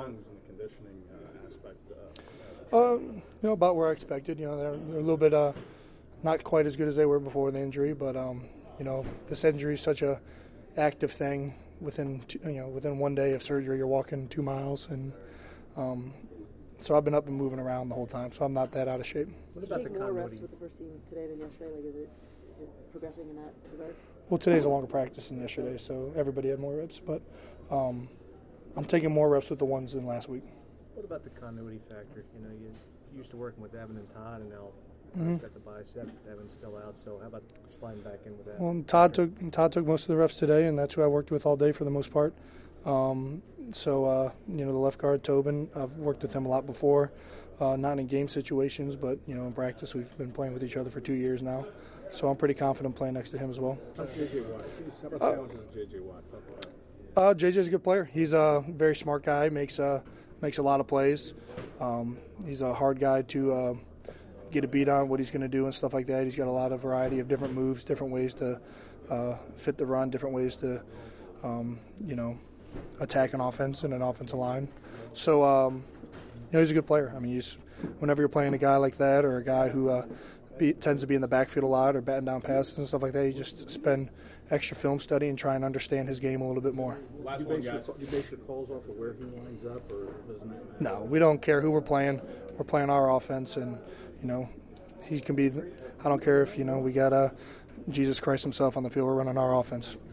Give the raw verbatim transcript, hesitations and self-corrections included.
lungs and the conditioning uh, aspect? Uh, uh, you know, about where I expected. You know, they're, they're a little bit uh, not quite as good as they were before the injury, but um, you know, this injury is such a active thing. Within two, you know, within one day of surgery, you're walking two miles, and um, so I've been up and moving around the whole time. So I'm not that out of shape. What about the more reps with the first team today than yesterday? Like, is it is it progressing in that regard? Well, today's a longer practice than yesterday, so everybody had more reps, but um, I'm taking more reps with the ones than last week. What about the continuity factor? You know, you used to working with Evan and Todd, and now mm-hmm. got the bicep. Evan's still out, so how about sliding back in with that? Well, Todd took Todd took most of the reps today, and that's who I worked with all day for the most part. Um, so, uh, you know, the left guard, Tobin, I've worked with him a lot before, uh, not in game situations, but, you know, in practice we've been playing with each other for two years now. So I'm pretty confident playing next to him as well. How's J J Watt? How about uh, J J Watt? Uh, J J's a good player. He's a very smart guy, makes uh, makes a lot of plays. Um, he's a hard guy to uh, get a beat on what he's going to do and stuff like that. He's got a lot of variety of different moves, different ways to uh, fit the run, different ways to, um, you know, attack an offense and an offensive line. So, um, you know, he's a good player. I mean, he's, whenever you're playing a guy like that or a guy who uh, be, tends to be in the backfield a lot or batting down passes and stuff like that, you just spend extra film study and try and understand his game a little bit more. Last one, guys. You base your calls off of where he lines up, or doesn't that matter? No, we don't care who we're playing. We're playing our offense, and, you know, he can be – I don't care if, you know, we got uh, Jesus Christ himself on the field. We're running our offense.